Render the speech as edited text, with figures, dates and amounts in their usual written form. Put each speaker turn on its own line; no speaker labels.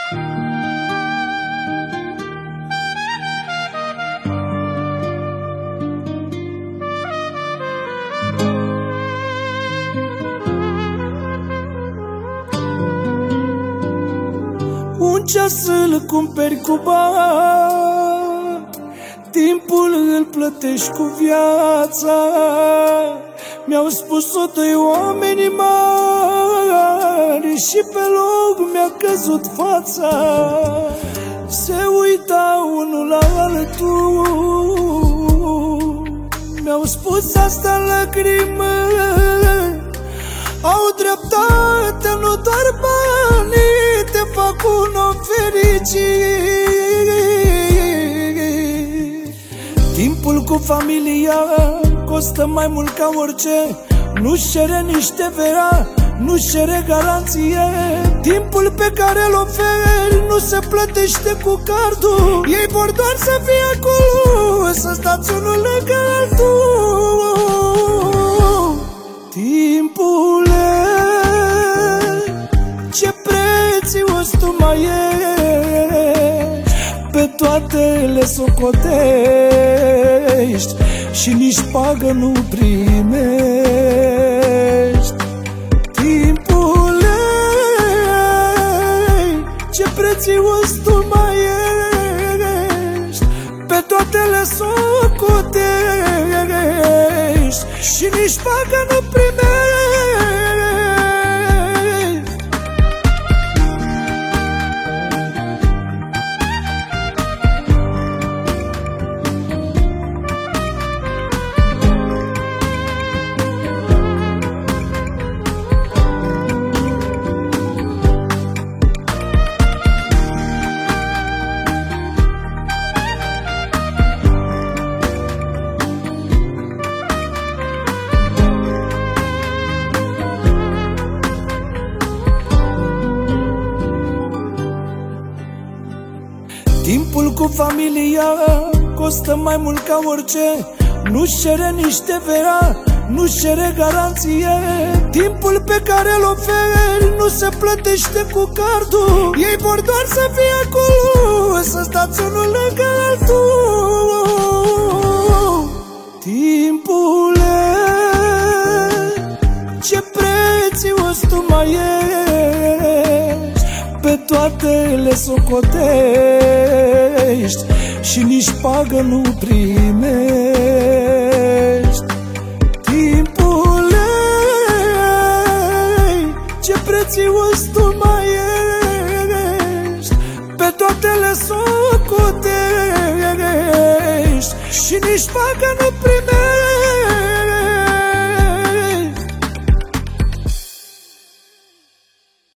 Un ceas îl cumperi cu bani, timpul îl plătești cu viața. Mi-au spus-o doi oameni mari și pe loc mi-a căzut fața. Se uitau unul la altul, mi-au spus asta în lacrimă. Au dreptate, nu doar banii te fac un om fericit. Timpul cu familia costă mai mult ca orice, nu-și cere nici TVA, nu-și cere garanție. Timpul pe care îl oferi nu se plătește cu cardul. Ei vor doar să fie acolo, să stați unul lângă altul. Timpule, ce prețios tu mai ești, pe toate le socotești și nici pagă nu primești. Timpule, ce prețios tu mai ești, pe toate le socotești și nici pagă nu primești. Timpul cu familia costă mai mult ca orice, nu-și cere nici TVA, nu-și cere garanție. Timpul pe care îl oferi nu se plătește cu cardul. Ei vor doar să fie acolo, să stați unul lângă altul. Timpule, ce prețios tu mai ești, pe toate le socotești și nici pagă nu primești. Timpule, ce prețios tu mai ești, pe toate le socotești și nici pagă nu primești.